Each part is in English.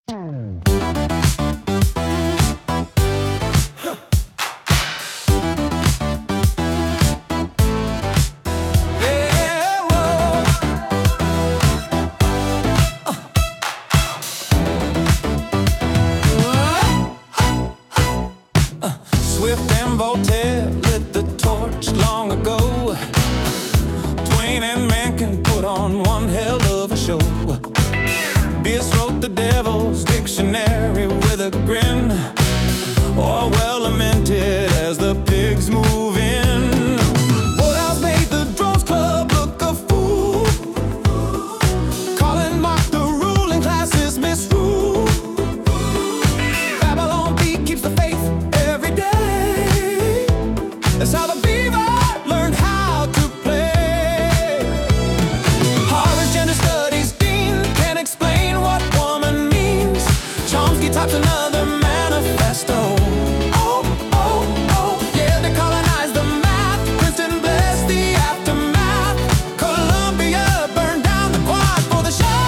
Swift and Voltaire lit the torch long ago. Twain and Mencken put on one hell of a show. Bierce wrote the Devil's Dictionary with a grin. Orwell lamented as the pigs move in. Woodhouse made the Drones Club look a fool. Colin mocked the ruling classes misrule. Babylon Bee keeps the faith every day. That's how the Beaver learned how to play. Harvard's gender studies dean can't explain what woman means. Chomsky types another manifesto. Oh, oh, oh, yeah, they colonized the math. Princeton blessed the aftermath. Columbia burned down the quad for the show.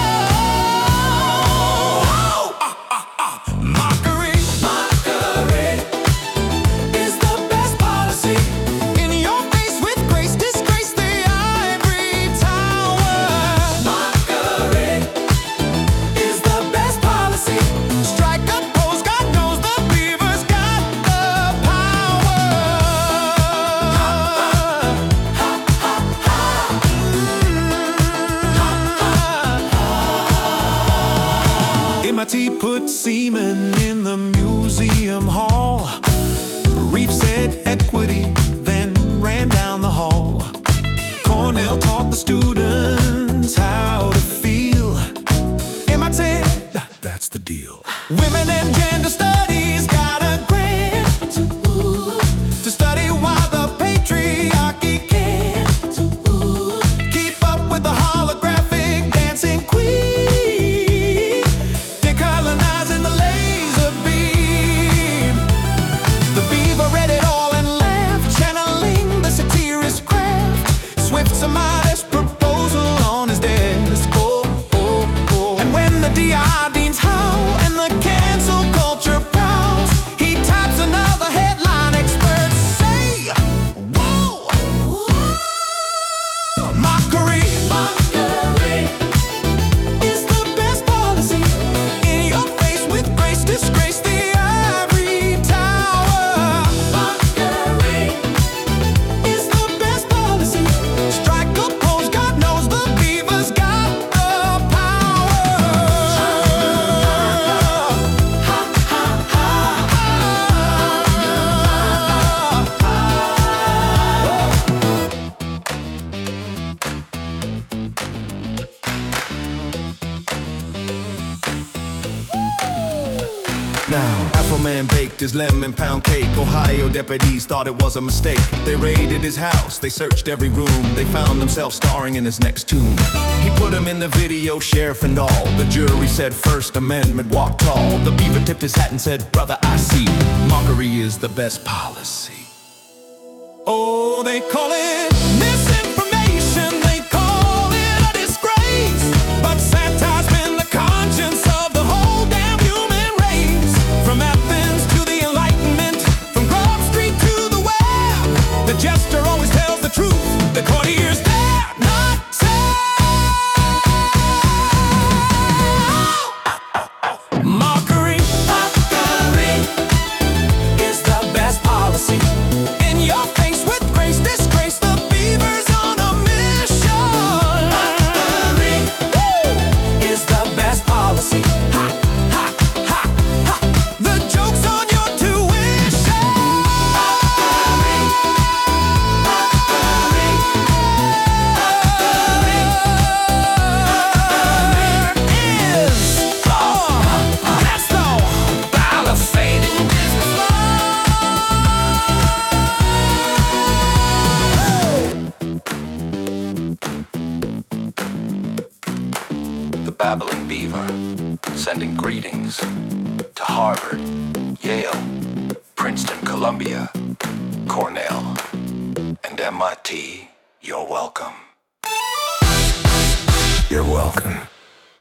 Mockery, mockery is the best policy. In your face with grace, disgrace the ivory tower. Mockery is the best policy. Strike a pose, God knows the Beaver's got the power. MIT put semen in the museum hall. Reef said equity, then ran down the hall. Cornell taught the students how to feel. MIT, that's the deal. Women and gender studies got a grant to study why the patriarchy can't keep up with the holographic dancing queen. Decolonizing the laser beam. The Beaver read it all and laughed, channeling the satirist craft. Swift's a modest proposal on his desk. Oh, oh, oh. And when the D.I. Deans howl and the cancel culture prowls, he types another headline. Experts say, whoa, mockery, mockery is the best policy. In your face with grace, disgrace the ivory tower. Mockery is the best policy. Strike a pose, God knows the Beaver's got the power. Now, Afro-Man baked his lemon pound cake. Ohio deputies thought it was a mistake. They raided his house, they searched every room. They found themselves starring in his next tune. He put him in the video, sheriff and all. The jury said First Amendment, walk tall. The Beaver tipped his hat and said, brother, I see. Mockery is the best policy. Oh, they call it misinformation, they call it a disgrace. But satire's been the conscience of the whole damn human race. From Athens to the Enlightenment, from Grove Street to the web, the jester always tells the truth. The courtiers dare not say. Mockery, mockery is the best policy. In your face with grace, disgrace the Beaver's on a mission. Mockery is the best policy. Ha, ha, ha, ha. The joke's on your tuition. Mockery, mockery, is that's the palisading business law. The Babbling Beaver, sending greetings to Harvard, Yale, Princeton, Columbia, Cornell, and MIT. You're welcome. You're welcome.